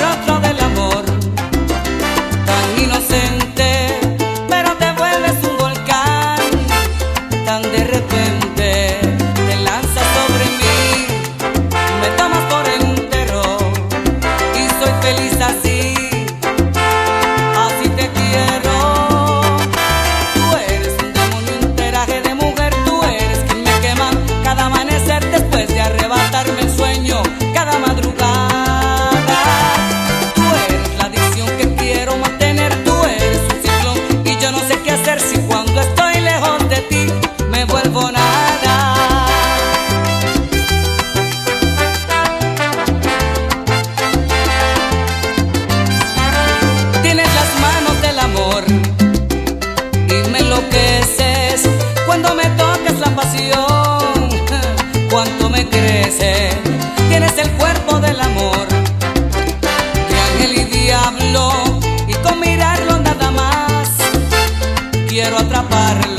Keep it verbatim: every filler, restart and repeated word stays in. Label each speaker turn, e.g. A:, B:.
A: rostro del amor, tan inocente, pero te vuelves un volcán, tan de repente te lanzas sobre mí, me tomas por entero y soy feliz así, así te quiero. Tú eres un demonio, un traje de mujer, tú eres quien me quema cada amanecer después de arrebatarme el sueño cada madrugada. Tú eres la adicción que quiero mantener, tú eres un ciclón y yo no sé qué hacer si cuando estoy lejos de ti me vuelvo nada. Tienes las manos del amor y me enloqueces cuando me tocas la pasión, cuánto me crece. Tienes el cuerpo del amor, de ángel y diablo, y con mirarlo nada más quiero atraparlo.